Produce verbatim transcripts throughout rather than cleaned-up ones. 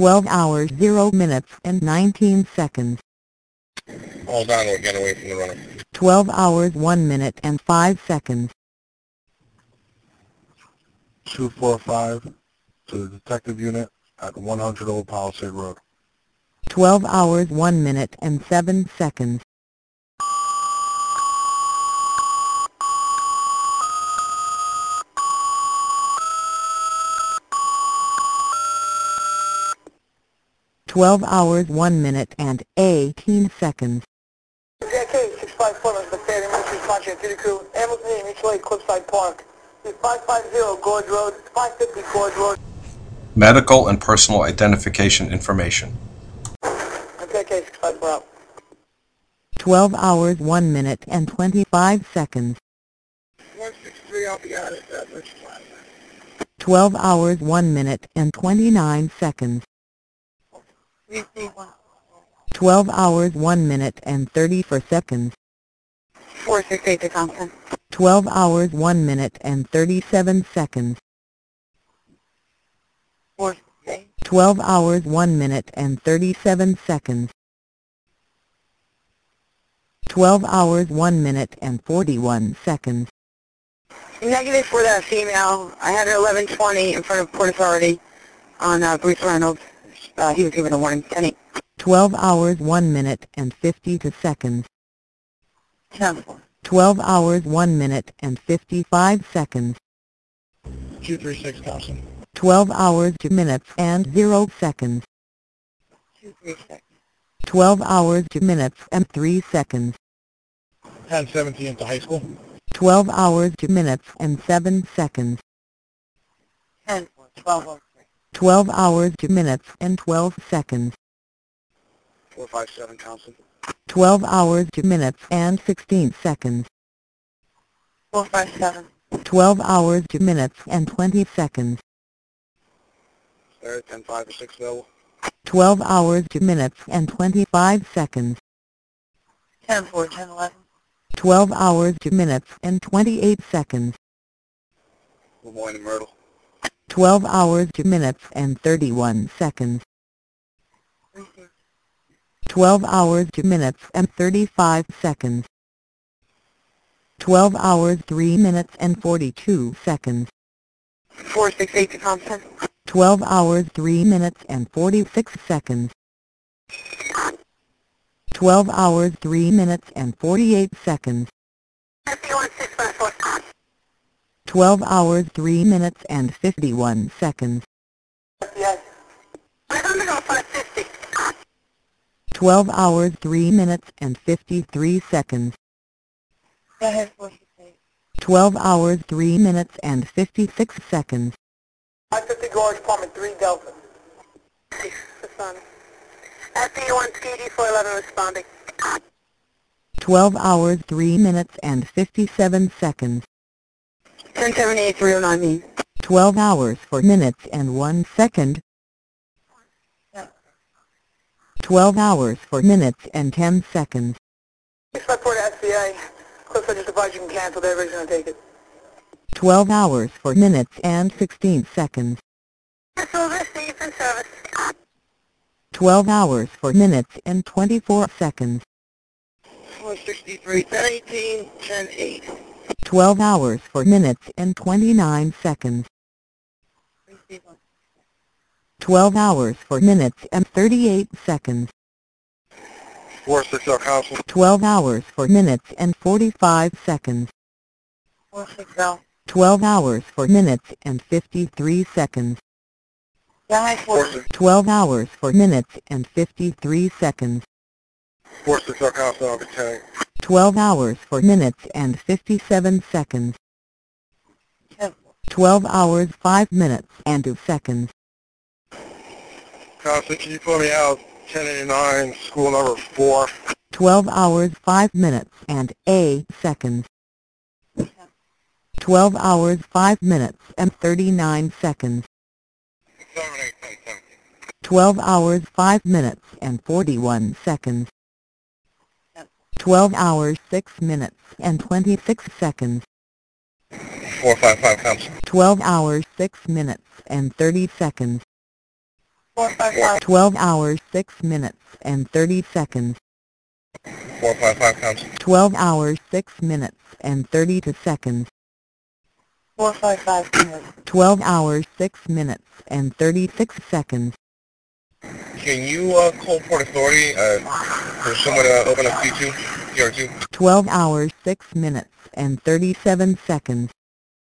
twelve hours zero minutes and nineteen seconds. Hold on, we're getting away from the runner. twelve hours one minute and five seconds. two four five to the detective unit at one hundred Old Palisade Road. twelve hours one minute and seven seconds. twelve hours one minute and eighteen seconds. J K six five four, the State Emergency Contract to the crew, Ambulance name, Mutual Aid, Cliffside Park. five five zero Gorge Road, five fifty Gorge Road. Medical and personal identification information. J K six five four out. twelve hours one minute and twenty-five seconds. one six three, I'll be out at that. twelve hours one minute and twenty-nine seconds. twelve hours one minute and thirty-four seconds. four six eight to Thompson. twelve hours one minute and thirty-seven seconds. four six eight. twelve hours one minute and thirty-seven seconds. twelve hours one minute and forty-one seconds. Negative for that female. I had her eleven twenty in front of Port Authority on uh, Bruce Reynolds. Uh, he was given a warning. Kenny. twelve hours one minute and fifty-two seconds. ten four. twelve hours one minute and fifty-five seconds. two three six Thompson. twelve hours two minutes and zero seconds. two three six. twelve hours two minutes and three seconds. ten seventeen to high school. twelve hours two minutes and seven seconds. ten four. twelve oh three. twelve hours two minutes and twelve seconds. four five seven Thompson. twelve hours two minutes and sixteen seconds. four five seven. twelve hours two minutes and twenty seconds. Third, ten five to six available. twelve hours two minutes and twenty-five seconds. ten four. ten eleven. twelve hours two minutes and twenty-eight seconds. Lemoyne and Myrtle. twelve hours two minutes and thirty-one seconds. twelve hours two minutes and thirty-five seconds. twelve hours three minutes and forty-two seconds. four six eight to Thompson. twelve hours three minutes and forty-six seconds. twelve hours three minutes and forty-eight seconds. one six five four. twelve hours three minutes and fifty-one seconds. Yes. I'm going to go five fifty. twelve hours three minutes and fifty-three seconds. Go ahead, four six eight. twelve hours three minutes and fifty-six seconds. five fifty Gorge, Apartment three Delta. six, responding. F D one Ski D four eleven responding. twelve hours three minutes and fifty-seven seconds. ten seventy-eight three oh nine mean. twelve hours four minutes and one second. twelve hours four minutes and ten seconds. six five four to S B A. Cliffside just advised you can cancel. Everybody's going to take it. twelve hours four minutes and sixteen seconds. Service, safe and service. twelve hours four minutes and twenty-four seconds. four sixty-three, ten eighteen, ten eight. twelve hours four minutes and twenty-nine seconds. twelve hours four minutes and thirty-eight seconds. four six zero Thompson. twelve hours four minutes and forty-five seconds. four six zero. twelve hours four minutes and fifty-three seconds. Guy, four twelve hours four minutes and fifty-three seconds. four six zero Thompson, I'll be ten. twelve hours four minutes and fifty-seven seconds. twelve hours five minutes and two seconds. Thompson, can you put me out ten eighty-nine, school number four? twelve hours five minutes and eight seconds. twelve hours five minutes and thirty-nine seconds. seven eight ten seventeen. twelve hours five minutes and forty-one seconds. twelve hours six minutes and twenty-six seconds. four five five Thompson. twelve hours six minutes and thirty seconds. four five five. twelve hours six minutes and thirty seconds. four five five comes. twelve hours six minutes and thirty-two seconds. four five five. twelve hours six minutes and thirty-six seconds. Can you uh, call Port Authority uh, for someone to open up T two, T R two? twelve hours six minutes and thirty-seven seconds.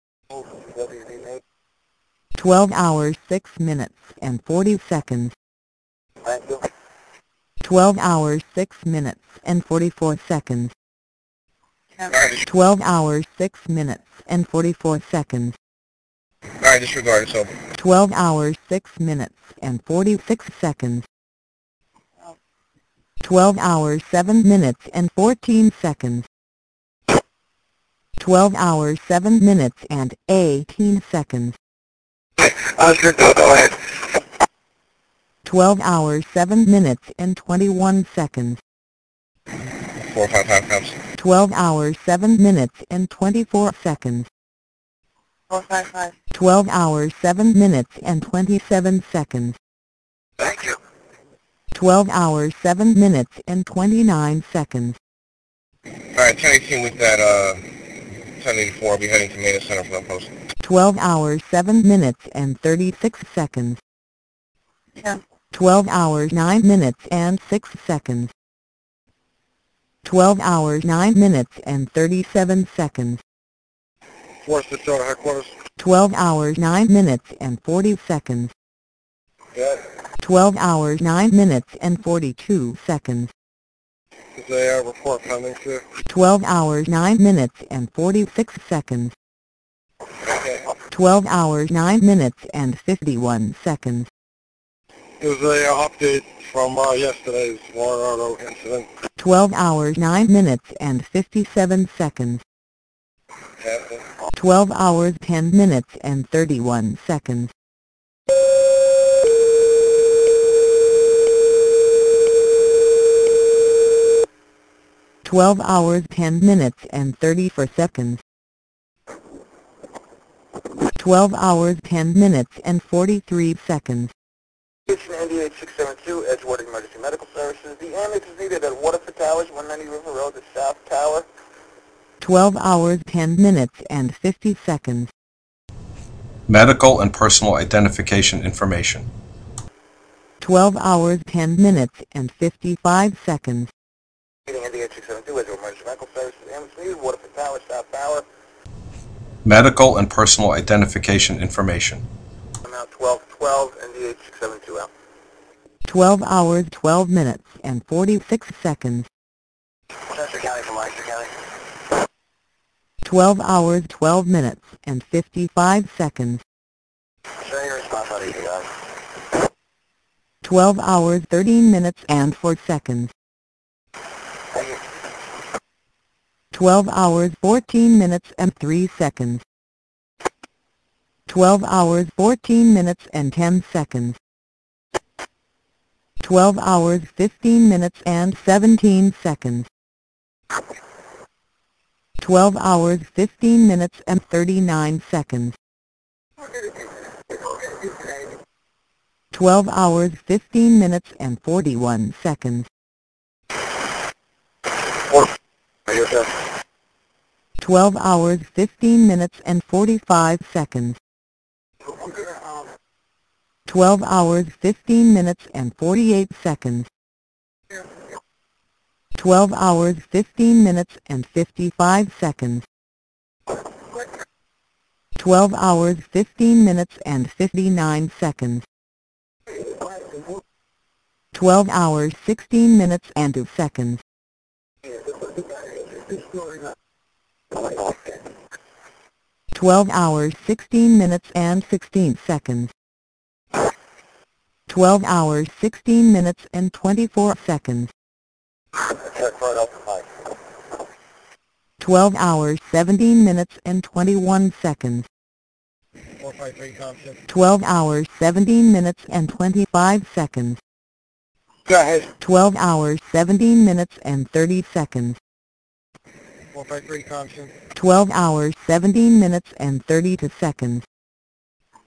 twelve hours six minutes and forty seconds. Thank you. twelve hours six minutes and forty-four seconds. Alright, twelve hours six minutes and forty-four seconds. alright, disregard, it's over. twelve hours six minutes and forty-six seconds. twelve hours seven minutes and fourteen seconds. twelve hours seven minutes and eighteen seconds. Oscar, go, go ahead. twelve hours seven minutes and twenty-one seconds. four five five comes. twelve hours seven minutes and twenty-four seconds. four five five. twelve hours seven minutes and twenty-seven seconds. Thank you. twelve hours seven minutes and twenty-nine seconds. Alright, ten eighteen with that, uh, ten eighty-four, I'll be heading to Main Center for that post. twelve hours seven minutes and thirty-six seconds. ten. twelve hours nine minutes and six seconds. twelve hours nine minutes and thirty-seven seconds. Force to Toronto headquarters. twelve hours nine minutes and forty seconds. Good. twelve hours nine minutes and forty-two seconds. Is a uh, report pending, sir? twelve hours nine minutes and forty-six seconds. Okay. twelve hours nine minutes and fifty-one seconds. There's a uh, update from uh, yesterday's Colorado incident. twelve hours nine minutes and fifty-seven seconds. Happened. twelve hours ten minutes and thirty-one seconds. twelve hours ten minutes and thirty-four seconds. twelve hours ten minutes and forty-three seconds. Station N D H six seven two, Edgewater Emergency Medical Services. The ambulance is needed at Waterford Towers, one ninety River Road, the South Tower. twelve hours ten minutes and fifty seconds. Medical and personal identification information. twelve hours ten minutes and fifty-five seconds. Station N D H six seven two, Edgewater Emergency Medical Services. Ambulance needed, Waterford Towers, South Tower. Medical and personal identification information. Amount twelve twelve, N D H six seven two out. twelve hours twelve minutes and forty-six seconds. Chester County from Lancaster County. twelve hours twelve minutes and fifty-five seconds. Send your response out easy, guys. twelve hours thirteen minutes and four seconds. Thank you. twelve hours fourteen minutes and three seconds. twelve hours fourteen minutes and ten seconds. twelve hours fifteen minutes and seventeen seconds. twelve hours fifteen minutes and thirty-nine seconds. twelve hours fifteen minutes and forty-one seconds. twelve hours fifteen minutes and forty-five seconds. twelve hours fifteen minutes and forty-eight seconds. twelve hours fifteen minutes and fifty-five seconds. twelve hours fifteen minutes and fifty-nine seconds. twelve hours sixteen minutes and two seconds. twelve hours sixteen minutes and sixteen seconds. twelve hours sixteen minutes and twenty-four seconds. twelve hours seventeen minutes and twenty-one seconds. four five three, Compton. twelve hours seventeen minutes and twenty-five seconds. Go ahead. twelve hours seventeen minutes and thirty seconds. four five three, Compton. twelve hours seventeen minutes and thirty-two seconds.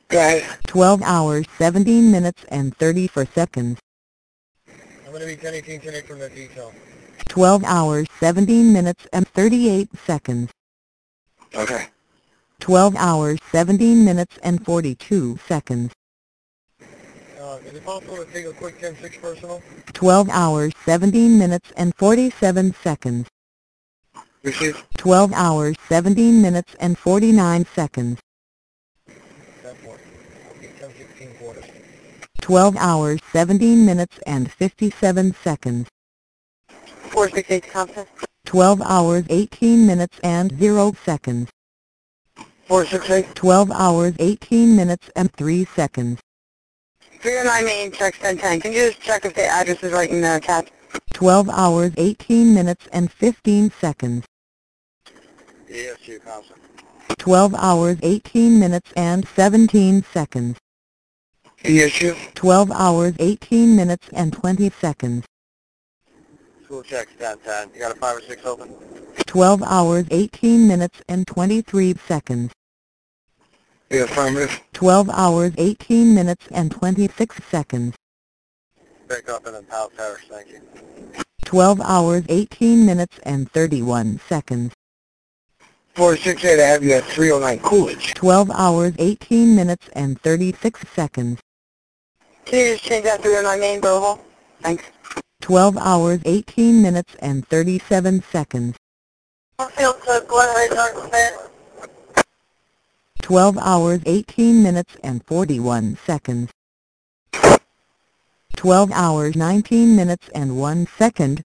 Go ahead. twelve hours, seventeen minutes, and thirty-four seconds. I'm going to be ten eighteen tonight from the detail. twelve hours, seventeen minutes, and thirty-eight seconds. Okay. twelve hours, seventeen minutes, and forty-two seconds. Uh, is it possible to take a quick ten six personal? twelve hours, seventeen minutes, and forty-seven seconds. Receive. twelve hours, seventeen minutes, and forty-nine seconds. ten four. Okay, ten sixteen quarters. twelve hours, seventeen minutes, and fifty-seven seconds. four six eight Thompson. twelve hours, eighteen minutes, and zero seconds. four six eight. twelve hours, eighteen minutes, and three seconds. three oh nine Main, checks ten ten. Can you just check if the address is right in the tab? twelve hours, eighteen minutes, and fifteen seconds. Yes, you, Thompson. twelve hours, eighteen minutes, and seventeen seconds. Yes, you. twelve hours, eighteen minutes, and twenty seconds. School checks ten ten. You got a five or six open? twelve hours, eighteen minutes, and twenty-three seconds. Yeah, affirmative. twelve hours, eighteen minutes, and twenty-six seconds. Pick up and then power towers, thank you. twelve hours, eighteen minutes, and thirty-one seconds. four six eight, I have you at three oh nine Coolidge. twelve hours, eighteen minutes, and thirty-six seconds. Can you just change that three oh nine Main, Belleville? Thanks. twelve hours, eighteen minutes, and thirty-seven seconds. twelve hours, eighteen minutes, and forty-one seconds. twelve hours, nineteen minutes, and one second.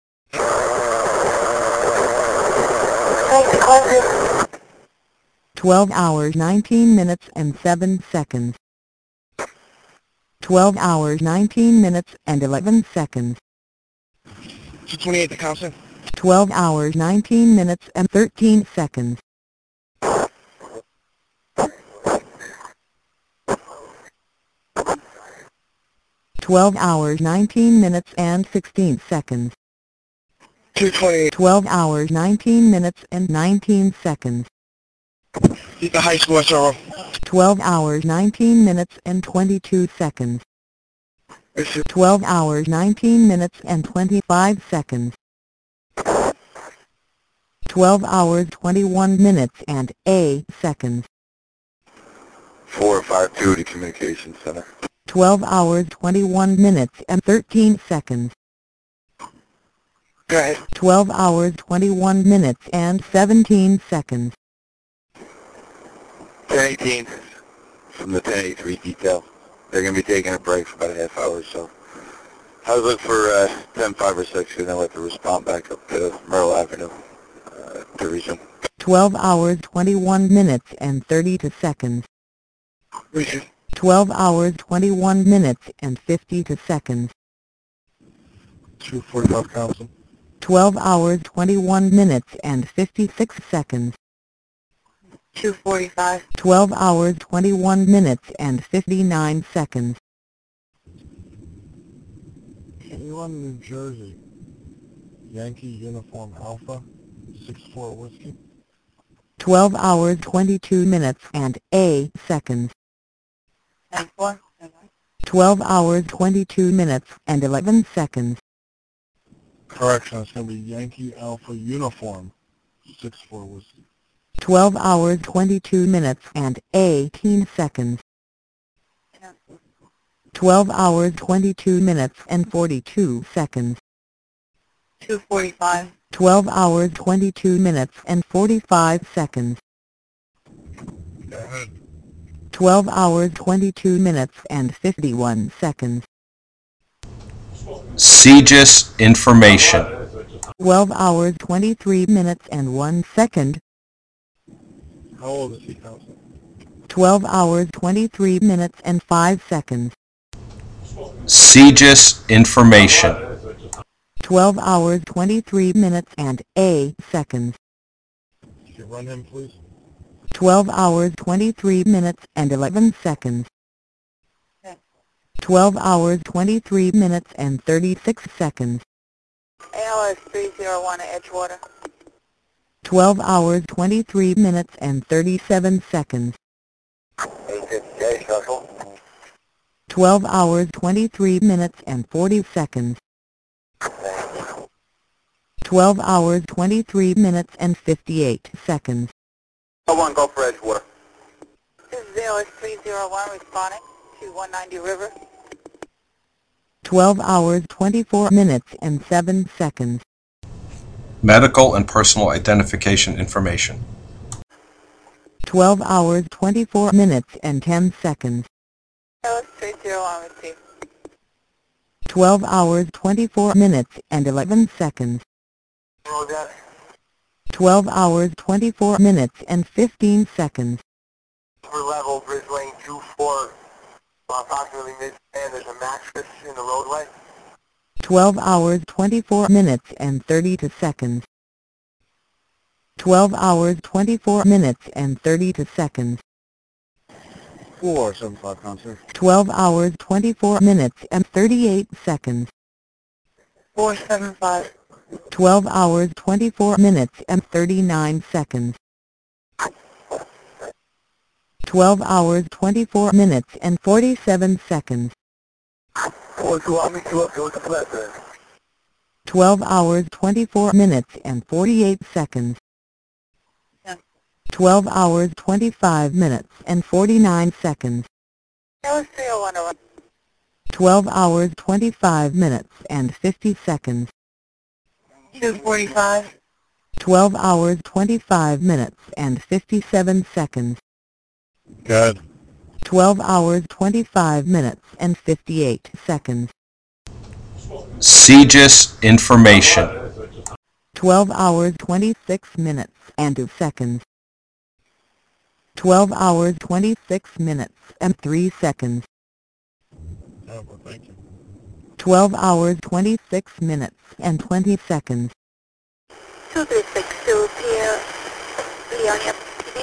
twelve hours, nineteen minutes, and seven seconds. twelve hours, nineteen minutes, and eleven seconds. two twenty-eight to Thompson. twelve hours, nineteen minutes, and thirteen seconds. twelve hours, nineteen minutes, and sixteen seconds. two twenty-eight. twelve hours, nineteen minutes, and nineteen seconds. He's the high school S R O. twelve hours, nineteen minutes, and twenty-two seconds. twelve hours, nineteen minutes, and twenty-five seconds. twelve hours, twenty-one minutes, and eight seconds. four five two to Communications Center. twelve hours, twenty-one minutes, and thirteen seconds. Go ahead. twelve hours, twenty-one minutes, and seventeen seconds. ten eighteen from the ten eighty-three detail. They're going to be taking a break for about a half hour or so. I was looking for uh, ten five or six, and then let the respond back up to Myrtle Avenue uh, to resume. twelve hours, twenty-one minutes, and thirty-two seconds. Receive. twelve hours, twenty-one minutes, and fifty-two seconds. two forty-five Thompson. twelve hours, twenty-one minutes, and fifty-six seconds. two forty-five. twelve hours, twenty-one minutes, and fifty-nine seconds. Anyone New Jersey, Yankee Uniform Alpha, six four Whiskey. twelve hours, twenty-two minutes, and eight seconds. ten four. twelve hours, twenty-two minutes, and eleven seconds. Correction, it's going to be Yankee Alpha Uniform, six four Whiskey. twelve hours, twenty-two minutes, and eighteen seconds. twelve hours, twenty-two minutes, and forty-two seconds. two forty-five. twelve hours, twenty-two minutes, and forty-five seconds. Go ahead. twelve hours, twenty-two minutes, and fifty-one seconds. CJIS information. twelve hours, twenty-three minutes, and one second. How old is he, Thompson? twelve hours, twenty-three minutes, and five seconds. CJIS information. twelve hours, twenty-three minutes, and eight seconds. Can you run him, please? twelve hours, twenty-three minutes, and eleven seconds. twelve hours, twenty-three minutes, and thirty-six seconds. A L S three oh one at Edgewater. twelve hours, twenty-three minutes, and thirty-seven seconds. eight fifty, twelve hours twenty-three minutes and forty seconds. twelve hours twenty-three minutes and fifty-eight seconds. I want to go for Edgewater. This is A O S three zero one responding to one ninety River. twelve hours twenty-four minutes and seven seconds. Medical and personal identification information. twelve hours twenty-four minutes and ten seconds. A O S three zero one received. twelve hours twenty-four minutes and eleven seconds. Roger. twelve hours twenty-four minutes and fifteen seconds. Upper level, bridge lane two four, approximately mid-span, there's a mattress in the roadway. twelve hours twenty-four minutes and thirty-two seconds. twelve hours twenty-four minutes and thirty-two seconds. four seven five, Counselor. twelve hours twenty-four minutes and thirty-eight seconds. four seven five. twelve hours twenty-four minutes and thirty-nine seconds. twelve hours twenty-four minutes and forty-seven seconds. four two, I'll meet you up here with the blessing. twelve hours twenty-four minutes and forty-eight seconds. twelve hours twenty-five minutes and forty-nine seconds. A O S three oh one oh one. twelve hours twenty-five minutes and fifty seconds. two forty-five. twelve hours twenty-five minutes and fifty-seven seconds. Good. twelve hours twenty-five minutes and fifty-eight seconds. CJIS information. twelve hours twenty-six minutes and two seconds. twelve hours twenty-six minutes and three seconds. Oh, well, thank you. twelve hours twenty-six minutes and twenty seconds. two three six two, Pierre, Leonia, P D.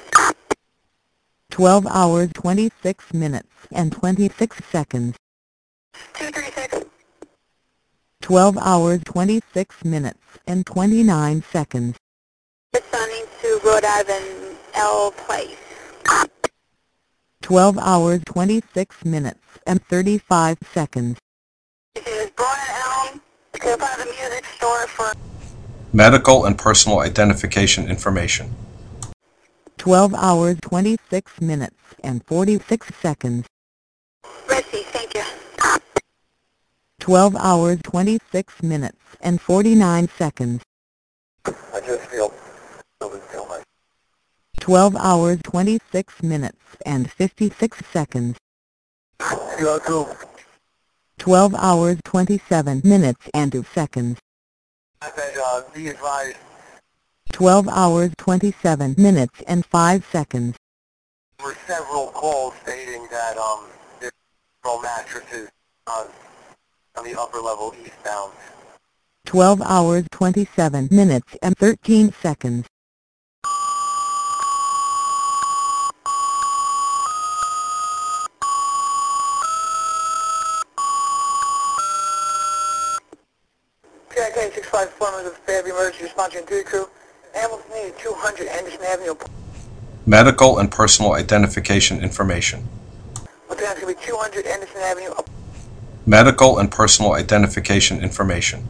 twelve hours twenty-six minutes and twenty-six seconds. two three six. twelve hours twenty-six minutes and twenty-nine seconds. Responding to Rhode Island, L Place. twelve hours twenty-six minutes and thirty-five seconds. This is Broad and Elm. You can find the music store for Medical and personal identification information. twelve hours twenty-six minutes and forty-six seconds. Resi, thank you. twelve hours twenty-six minutes and forty-nine seconds. I just feel, feel feel like. twelve hours twenty-six minutes and fifty-six seconds. Zero two. twelve hours twenty-seven minutes and two seconds. I said, uh, be advised. twelve hours twenty-seven minutes and five seconds. There were several calls stating that, um, there were mattresses on, on the upper level eastbound. twelve hours twenty-seven minutes and thirteen seconds. P I K six five four, members of Fairview Emergency Response Unit three crew. Ambulance needed two hundred Anderson Avenue. Medical and personal identification information. What's going to be two hundred Anderson Avenue. Medical and personal identification information.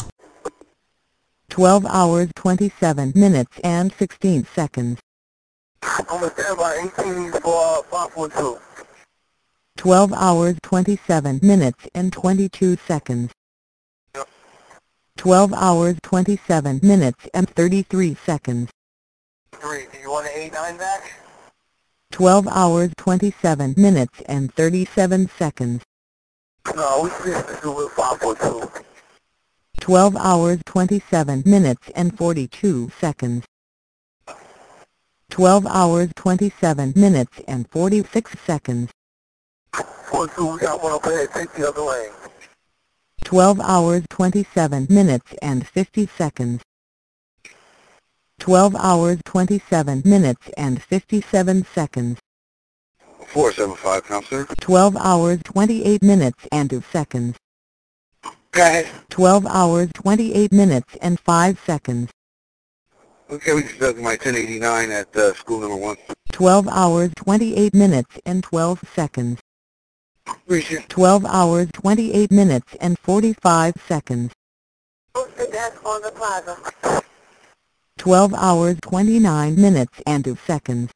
twelve hours twenty-seven minutes and sixteen seconds. I'm going to stand by eighteen for five four two. twelve hours twenty-seven minutes and twenty-two seconds. twelve hours twenty-seven minutes and thirty-three seconds. Three, do you want an eight nine back? twelve hours twenty-seven minutes and thirty-seven seconds. No, we can just do with five four two. twelve hours twenty-seven minutes and forty-two seconds. twelve hours twenty-seven minutes and forty-six seconds. four two, we got one up ahead, take the other lane. twelve hours twenty-seven minutes and fifty seconds. twelve hours twenty-seven minutes and fifty-seven seconds. four seven five, Counselor. twelve hours twenty-eight minutes and two seconds. Go ahead. twelve hours twenty-eight minutes and five seconds. Okay, we conducted my ten eighty-nine at uh, school number one. twelve hours twenty-eight minutes and twelve seconds. twelve hours twenty-eight minutes and forty-five seconds. Posted desk on the plaza. twelve hours twenty-nine minutes and two seconds.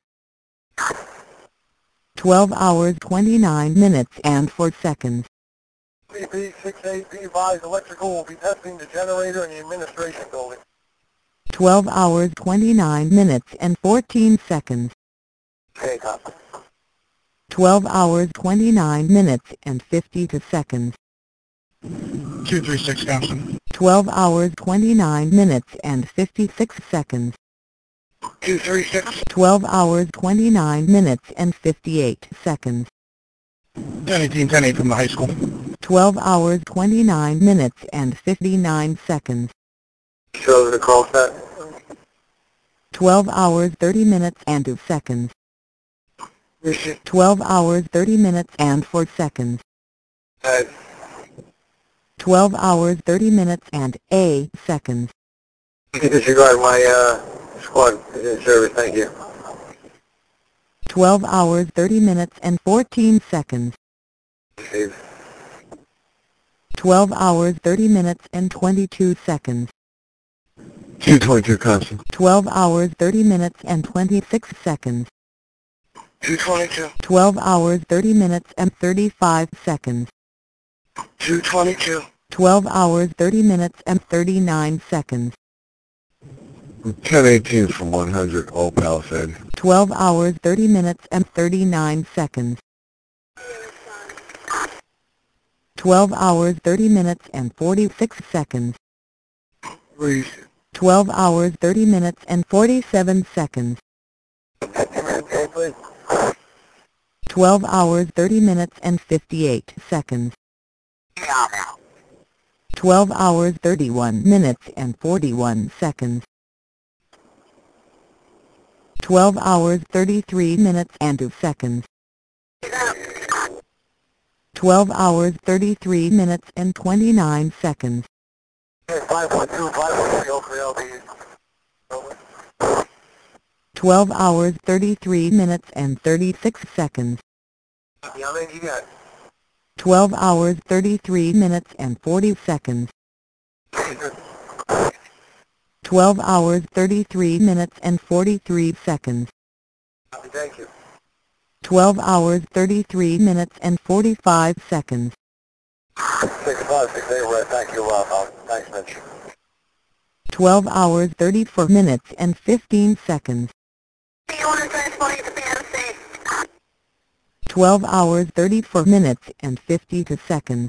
twelve hours twenty-nine minutes and four seconds. P P six eight B advised electrical will be testing the generator in the administration building. twelve hours twenty-nine minutes and fourteen seconds. Okay, copy. twelve hours twenty-nine minutes and fifty-two seconds. two three six, Thompson. twelve hours twenty-nine minutes and fifty-six seconds. two three six. twelve hours twenty-nine minutes and fifty-eight seconds. ten eighteen, ten eight from the high school. twelve hours twenty-nine minutes and fifty-nine seconds. Show the call set. twelve hours thirty minutes and two seconds. twelve hours thirty minutes and four seconds. Uh, twelve hours thirty minutes and eight seconds. disregard my uh, squad in service, thank you. twelve hours thirty minutes and fourteen seconds. Steve. twelve hours thirty minutes and twenty-two seconds. two twenty-two, Constant. twelve hours thirty minutes and twenty-six seconds. two twenty-two. twelve hours thirty minutes and thirty-five seconds. two twenty-two. twelve hours thirty minutes and thirty-nine seconds. ten eighteen from one hundred, Old Palisade. twelve hours thirty minutes and thirty-nine seconds. twelve hours thirty minutes and forty-six seconds. Please. twelve hours thirty minutes and forty-seven seconds. Okay, please. twelve hours thirty minutes and fifty-eight seconds. twelve hours thirty-one minutes and forty-one seconds. twelve hours thirty-three minutes and two seconds. twelve hours thirty-three minutes and twenty-nine seconds. five one two, five one three, oh three L B. Over. twelve hours thirty-three minutes and thirty-six seconds. How many you got? twelve hours thirty-three minutes and forty seconds. twelve hours thirty-three minutes and forty-three seconds. Thank you. twelve hours thirty-three minutes and forty-five seconds. six five six eight, right, thank you, uh, thanks, Mitch. twelve hours thirty-four minutes and fifteen seconds. Do you want to transport you to P M C? twelve hours thirty-four minutes and fifty-two seconds.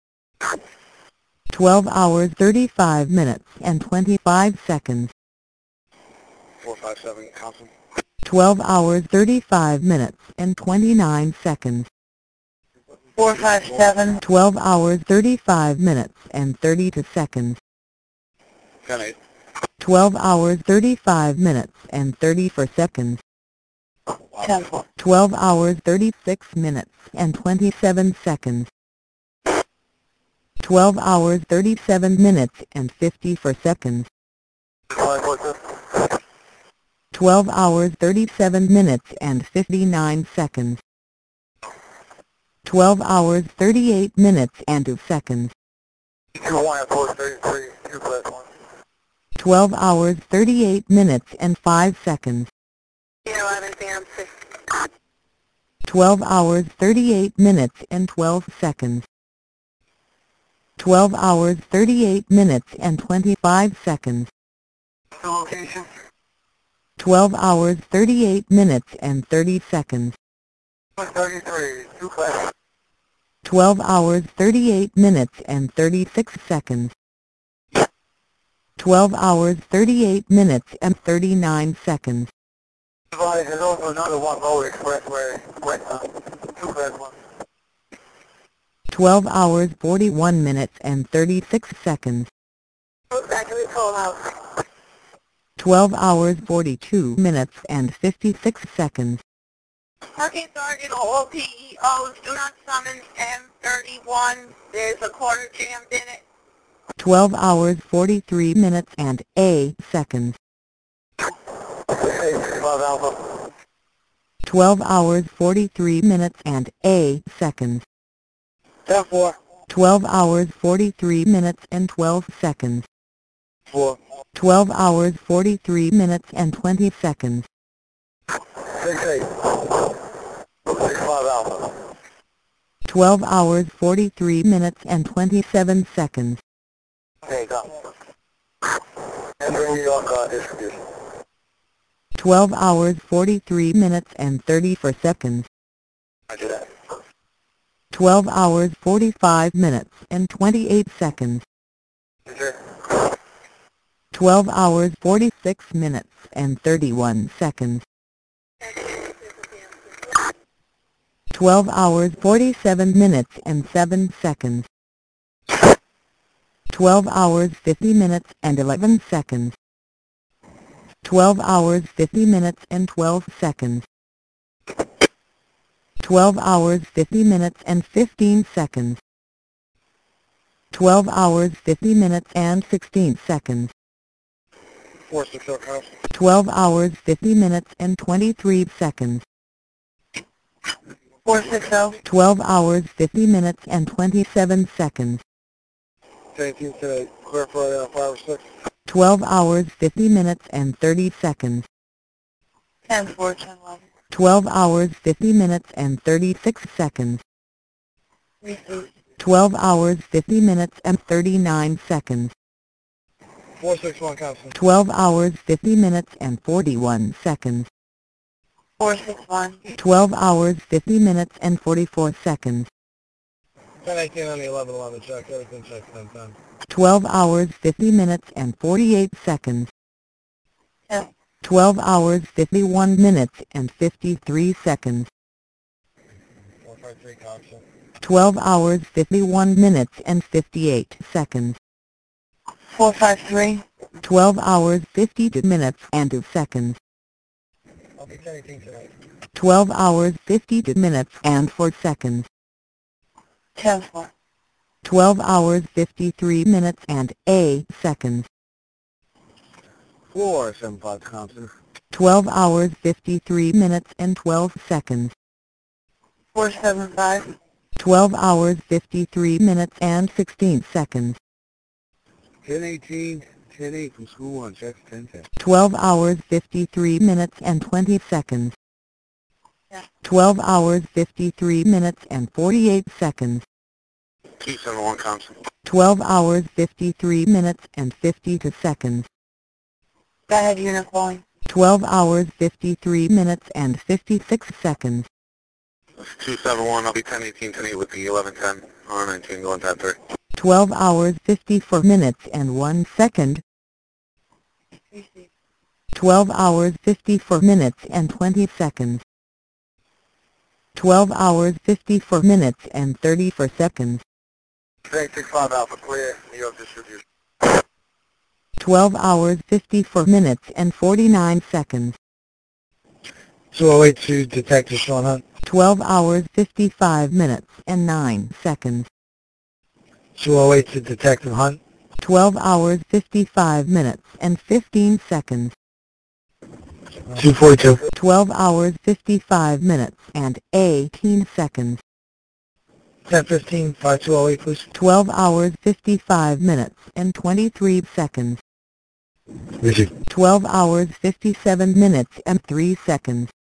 twelve hours thirty-five minutes and twenty-five seconds. four five seven, Council. twelve hours thirty-five minutes and twenty-nine seconds. four five seven. twelve hours thirty-five minutes and thirty-two seconds. ten eight. twelve hours thirty-five minutes and thirty-four seconds. ten four. twelve hours thirty-six minutes and twenty-seven seconds. twelve hours thirty-seven minutes and fifty-four seconds. twelve hours thirty-seven minutes and fifty-nine seconds. twelve hours thirty-eight minutes and two seconds. twelve hours thirty-eight minutes and five seconds. twelve hours thirty-eight minutes and twelve seconds. twelve hours thirty-eight minutes and twenty-five seconds. Location. twelve hours thirty-eight minutes and thirty seconds. thirty-three, two class. twelve hours thirty-eight minutes and thirty-six seconds. twelve hours thirty-eight minutes and thirty-nine seconds. There's also another one lower expressway, right, uh, two class one. twelve hours forty-one minutes and thirty-six seconds. Actually, full house. twelve hours forty-two minutes and fifty-six seconds. Parking Sergeant, all P E Os, do not summon M thirty-one. There's a quarter jammed in it. twelve hours forty-three minutes and eight seconds. sixty-five Alpha. twelve hours forty-three minutes and eight seconds. ten four. twelve hours forty-three minutes and twelve seconds. four. twelve hours forty-three minutes and twenty seconds. six eight. six five Alpha. twelve hours forty-three minutes and twenty-seven seconds. Okay, go. Entering New York uh, distribution. twelve hours forty-three minutes and thirty-four seconds. Roger that. twelve hours forty-five minutes and twenty-eight seconds. Roger. twelve hours forty-six minutes and thirty-one seconds. twelve hours forty-seven minutes and seven seconds. twelve hours fifty minutes and eleven seconds. twelve hours fifty minutes and twelve seconds. twelve hours fifty minutes and fifteen seconds. twelve hours fifty minutes and sixteen seconds. four six zero cops. twelve hours fifty minutes and twenty-three seconds. four six zero. twelve hours fifty minutes and twenty-seven seconds. eighteen today. Clear for uh, five or six. twelve hours fifty minutes and thirty seconds. ten four, ten eleven. twelve hours fifty minutes and thirty-six seconds. twelve hours fifty minutes and thirty-nine seconds. four six one cops. twelve hours fifty minutes and forty-one seconds. four six one. twelve hours fifty minutes and forty-four seconds. ten eighteen on the eleven eleven check. Everything checked ten ten. twelve hours fifty minutes and forty-eight seconds. Yeah. twelve hours fifty-one minutes and fifty-three seconds. four five three cops. twelve hours fifty-one minutes and fifty-eight seconds. four five three. twelve hours fifty-two minutes and two seconds. I'll be ten eighteen tonight. twelve hours fifty-two minutes and four seconds. ten four. twelve hours fifty-three minutes and eight seconds. four seven five Thompson. twelve hours fifty-three minutes and twelve seconds. four seven five. twelve hours fifty-three minutes and sixteen seconds. ten eighteen, ten eight from school one, check ten ten. twelve hours fifty-three minutes and twenty seconds. Yeah. twelve hours fifty-three minutes and forty-eight seconds. two seven one Thompson. twelve hours fifty-three minutes and fifty-two seconds. Go ahead, unit calling. twelve hours fifty-three minutes and fifty-six seconds. two seven one, I'll be ten eighteen tonight with the eleven ten, R nineteen going ten three. twelve hours fifty-four minutes and one second. twelve hours fifty-four minutes and twenty seconds. twelve hours fifty-four minutes and thirty-four seconds. eight six five Alpha, clear, New York distribution. twelve hours fifty-four minutes and forty-nine seconds. two oh eight to Detective Sean Hunt. twelve hours fifty-five minutes and nine seconds. two oh eight to Detective Hunt. twelve hours fifty-five minutes and fifteen seconds. two forty-two. twelve hours fifty-five minutes and eighteen seconds. ten fifteen, five two oh eight please. twelve hours fifty-five minutes and twenty-three seconds. Receive. twelve hours fifty-seven minutes and three seconds.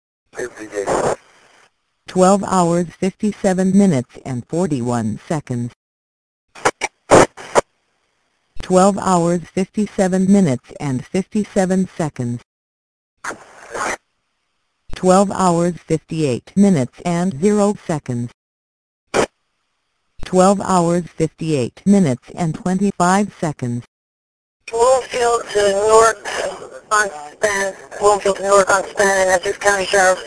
twelve hours fifty-seven minutes and forty-one seconds. twelve hours fifty-seven minutes and fifty-seven seconds. twelve hours fifty-eight minutes and zero seconds. twelve hours fifty-eight minutes and twenty-five seconds. Bloomfield to Newark on Span. Bloomfield to Newark on Span and Essex County Sheriff.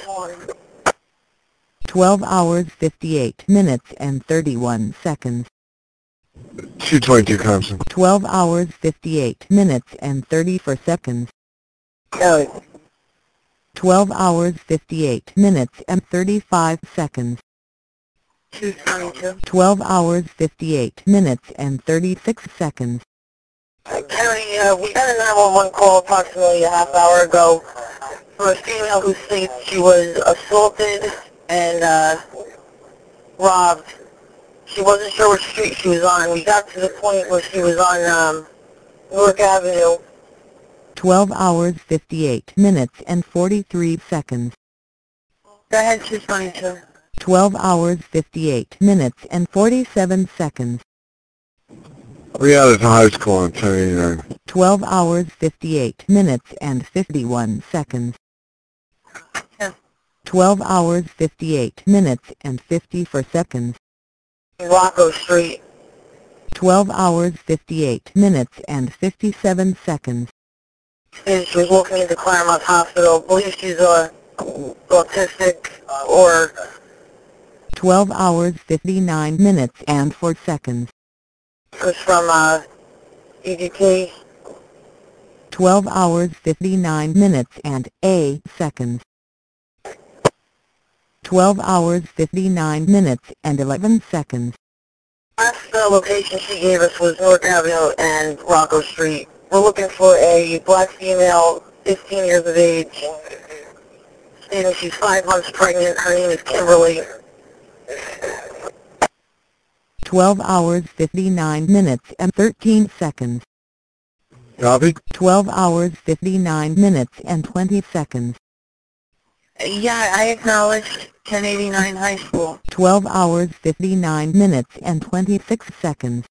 twelve hours fifty-eight minutes and thirty-one seconds. two twenty-two Thompson. twelve hours fifty-eight minutes and thirty-four seconds. Kelly. twelve hours fifty-eight minutes and thirty-five seconds. two twenty-two. twelve hours fifty-eight minutes and thirty-six seconds. County, uh, we got a nine one one call approximately a half hour ago for a female who states she was assaulted and uh, robbed. She wasn't sure which street she was on. We got to the point where she was on um, Newark Avenue. twelve hours fifty-eight minutes and forty-three seconds. Go ahead, she's twenty-two. twelve hours fifty-eight minutes and forty-seven seconds. We out of high school on ten eighty-nine. twelve hours fifty-eight minutes and fifty-one seconds. Yeah. twelve hours fifty-eight minutes and fifty-four seconds. Rocco Street. twelve hours fifty-eight minutes and fifty-seven seconds. She was walking into Claremont Hospital. I believe she's uh, autistic or... twelve hours fifty-nine minutes and four seconds. was from uh, E D T. twelve hours fifty-nine minutes and a seconds. twelve hours fifty-nine minutes and eleven seconds. Last uh, location she gave us was Newark Avenue and Rocco Street. We're looking for a black female, fifteen years of age, stating she's five months pregnant. Her name is Kimberly. twelve hours fifty-nine minutes and thirteen seconds. Copy? twelve hours fifty-nine minutes and twenty seconds. Yeah, I acknowledge ten eighty-nine High School. twelve hours fifty-nine minutes and twenty-six seconds.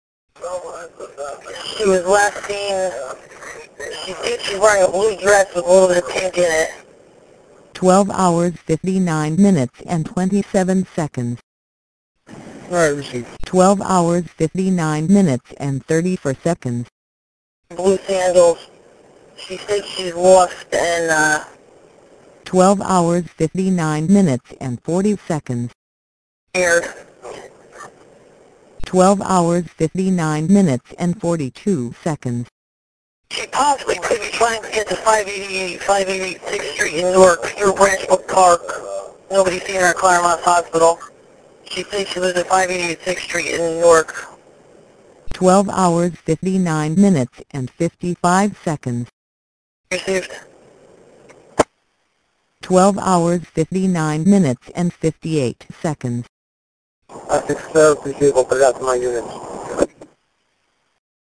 She was last seen, she thinks she's wearing a blue dress with a little bit of pink in it. twelve hours fifty-nine minutes and twenty-seven seconds. Alright, receive. twelve hours fifty-nine minutes and thirty-four seconds. Blue sandals. She thinks she's lost and, uh... twelve hours fifty-nine minutes and forty seconds. scared. twelve hours fifty-nine minutes and forty-two seconds. She possibly could be trying to get to five eighty-eight, five eighty-eight sixth Street in Newark through Branchbrook Park. Nobody's seen her at Claremont Hospital. She thinks she lives at five eighty-eight sixth Street in Newark. twelve hours fifty-nine minutes and fifty-five seconds. Received. twelve hours fifty-nine minutes and fifty-eight seconds. I think so. Appreciate it. We'll put it out to my units.